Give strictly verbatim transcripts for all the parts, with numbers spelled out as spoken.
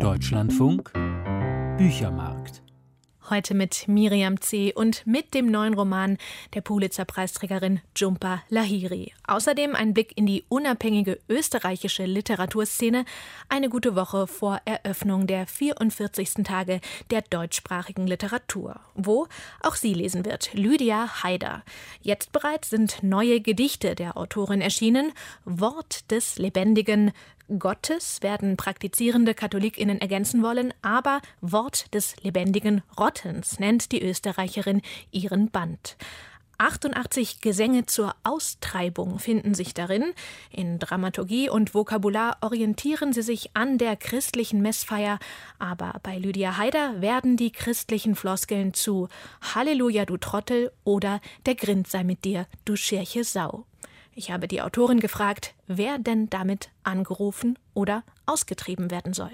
Deutschlandfunk Büchermarkt. Heute mit Miriam C. und mit dem neuen Roman der Pulitzer-Preisträgerin Jhumpa Lahiri. Außerdem ein Blick in die unabhängige österreichische Literaturszene, eine gute Woche vor Eröffnung der vierundvierzigsten Tage der deutschsprachigen Literatur, wo auch sie lesen wird, Lydia Haider. Jetzt bereits sind neue Gedichte der Autorin erschienen, Wort des Lebendigen Gottes werden praktizierende KatholikInnen ergänzen wollen, aber Wort des lebendigen Rottens nennt die Österreicherin ihren Band. achtundachtzig Gesänge zur Austreibung finden sich darin. In Dramaturgie und Vokabular orientieren sie sich an der christlichen Messfeier, aber bei Lydia Haider werden die christlichen Floskeln zu Halleluja, du Trottel oder Der Grind sei mit dir, du Schirche Sau. Ich habe die Autorin gefragt, wer denn damit angerufen oder ausgetrieben werden soll.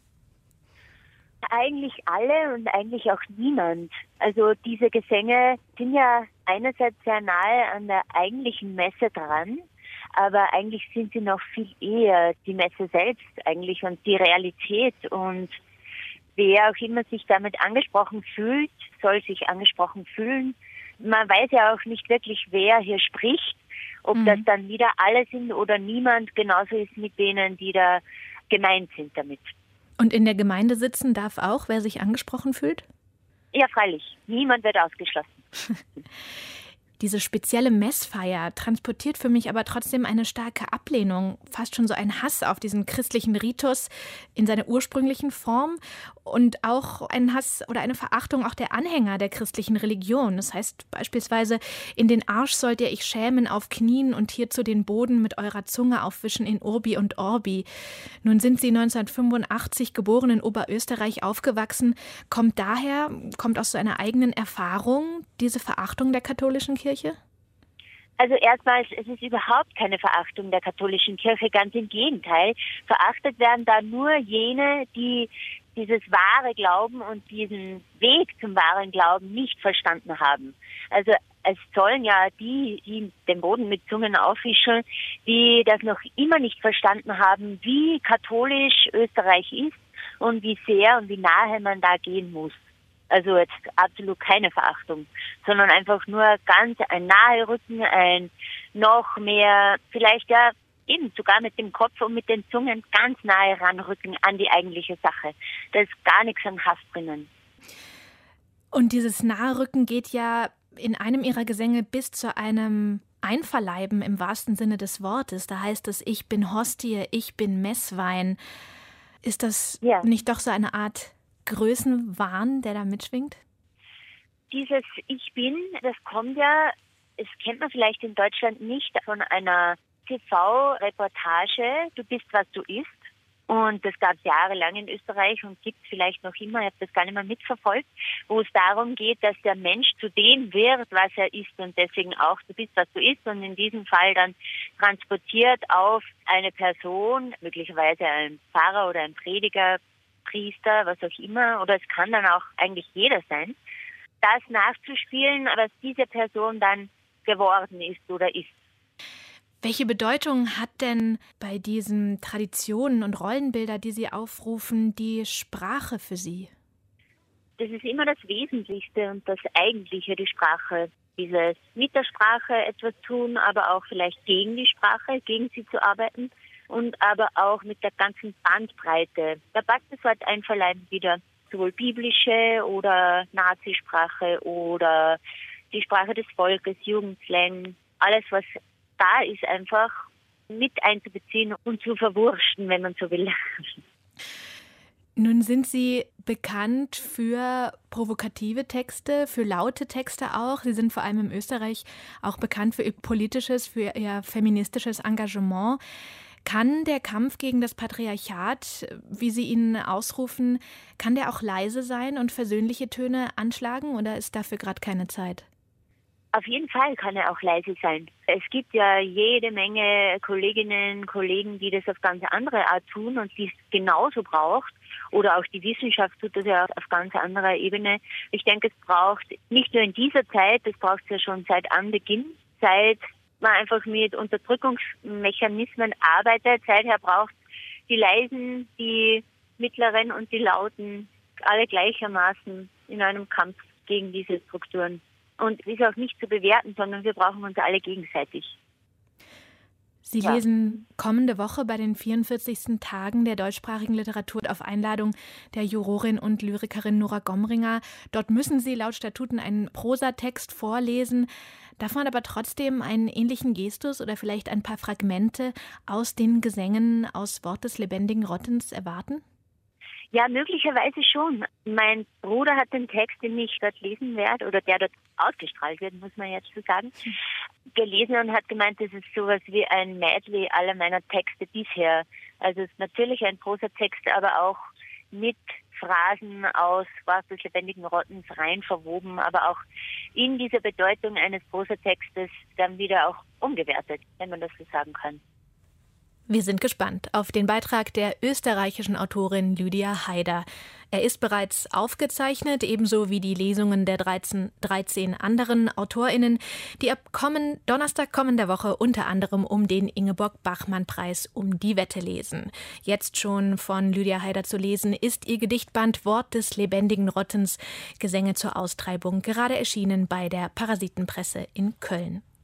Eigentlich alle und eigentlich auch niemand. Also diese Gesänge sind ja einerseits sehr nahe an der eigentlichen Messe dran, aber eigentlich sind sie noch viel eher die Messe selbst eigentlich und die Realität. Und wer auch immer sich damit angesprochen fühlt, soll sich angesprochen fühlen. Man weiß ja auch nicht wirklich, wer hier spricht. Ob mhm. das dann wieder alle sind oder niemand, genauso ist mit denen, die da gemeint sind damit. Und in der Gemeinde sitzen darf auch, wer sich angesprochen fühlt? Ja, freilich. Niemand wird ausgeschlossen. Diese spezielle Messfeier transportiert für mich aber trotzdem eine starke Ablehnung, fast schon so ein Hass auf diesen christlichen Ritus in seiner ursprünglichen Form und auch einen Hass oder eine Verachtung auch der Anhänger der christlichen Religion. Das heißt beispielsweise, in den Arsch sollt ihr euch schämen auf Knien und hierzu den Boden mit eurer Zunge aufwischen in Urbi und Orbi. Nun sind Sie neunzehnhundertfünfundachtzig geboren in Oberösterreich aufgewachsen. Kommt daher, kommt aus so einer eigenen Erfahrung diese Verachtung der katholischen Kirche? Kirche? Also erstmals, es ist überhaupt keine Verachtung der katholischen Kirche, ganz im Gegenteil. Verachtet werden da nur jene, die dieses wahre Glauben und diesen Weg zum wahren Glauben nicht verstanden haben. Also es sollen ja die, die den Boden mit Zungen aufwischen, die das noch immer nicht verstanden haben, wie katholisch Österreich ist und wie sehr und wie nahe man da gehen muss. Also jetzt absolut keine Verachtung, sondern einfach nur ganz ein Naherücken, ein noch mehr, vielleicht ja eben sogar mit dem Kopf und mit den Zungen ganz nahe ranrücken an die eigentliche Sache. Da ist gar nichts an Hass drinnen. Und dieses Naherrücken geht ja in einem ihrer Gesänge bis zu einem Einverleiben im wahrsten Sinne des Wortes. Da heißt es, ich bin Hostie, ich bin Messwein. Ist das ja nicht doch so eine Art Größenwahn, der da mitschwingt? Dieses Ich bin, das kommt ja, es kennt man vielleicht in Deutschland nicht, von einer T V-Reportage, Du bist, was du isst. Und das gab es jahrelang in Österreich und gibt es vielleicht noch immer, ich habe das gar nicht mehr mitverfolgt, wo es darum geht, dass der Mensch zu dem wird, was er ist und deswegen auch Du bist, was du isst und in diesem Fall dann transportiert auf eine Person, möglicherweise ein Pfarrer oder ein Prediger, Priester, was auch immer, oder es kann dann auch eigentlich jeder sein, das nachzuspielen, was diese Person dann geworden ist oder ist. Welche Bedeutung hat denn bei diesen Traditionen und Rollenbilder, die Sie aufrufen, die Sprache für Sie? Das ist immer das Wesentlichste und das Eigentliche, die Sprache. Dieses mit der Sprache etwas tun, aber auch vielleicht gegen die Sprache, gegen sie zu arbeiten. Und aber auch mit der ganzen Bandbreite. Da passt das Wort einverleiben wieder sowohl biblische oder Nazisprache oder die Sprache des Volkes, Jugendslang, alles was da ist, einfach mit einzubeziehen und zu verwurschten, wenn man so will. Nun sind Sie bekannt für provokative Texte, für laute Texte auch. Sie sind vor allem in Österreich auch bekannt für Ihr politisches, für Ihr feministisches Engagement. Kann der Kampf gegen das Patriarchat, wie Sie ihn ausrufen, kann der auch leise sein und versöhnliche Töne anschlagen oder ist dafür gerade keine Zeit? Auf jeden Fall kann er auch leise sein. Es gibt ja jede Menge Kolleginnen und Kollegen, die das auf ganz andere Art tun und die es genauso braucht. Oder auch die Wissenschaft tut das ja auf ganz anderer Ebene. Ich denke, es braucht nicht nur in dieser Zeit, das braucht es ja schon seit Anbeginn, seit man einfach mit Unterdrückungsmechanismen arbeitet. Seither braucht die Leisen, die mittleren und die lauten, alle gleichermaßen in einem Kampf gegen diese Strukturen. Und es ist auch nicht zu bewerten, sondern wir brauchen uns alle gegenseitig. Sie ja. lesen kommende Woche bei den vierundvierzigsten Tagen der deutschsprachigen Literatur auf Einladung der Jurorin und Lyrikerin Nora Gomringer. Dort müssen Sie laut Statuten einen Prosatext vorlesen. Darf man aber trotzdem einen ähnlichen Gestus oder vielleicht ein paar Fragmente aus den Gesängen aus Wort des lebendigen Rottens erwarten? Ja, möglicherweise schon. Mein Bruder hat den Text, den ich dort lesen werde, oder der dort ausgestrahlt wird, muss man jetzt so sagen, gelesen und hat gemeint, das ist sowas wie ein Medley aller meiner Texte bisher. Also es ist natürlich ein Prosatext, aber auch mit Phrasen aus Wort des lebendigen Rottens rein verwoben, aber auch in dieser Bedeutung eines Prosatextes dann wieder auch umgewertet, wenn man das so sagen kann. Wir sind gespannt auf den Beitrag der österreichischen Autorin Lydia Haider. Er ist bereits aufgezeichnet, ebenso wie die Lesungen der dreizehn, dreizehn anderen AutorInnen, die ab kommen, Donnerstag kommender Woche unter anderem um den Ingeborg-Bachmann-Preis um die Wette lesen. Jetzt schon von Lydia Haider zu lesen ist ihr Gedichtband Wort des lebendigen Rottens, Gesänge zur Austreibung, gerade erschienen bei der Parasitenpresse in Köln.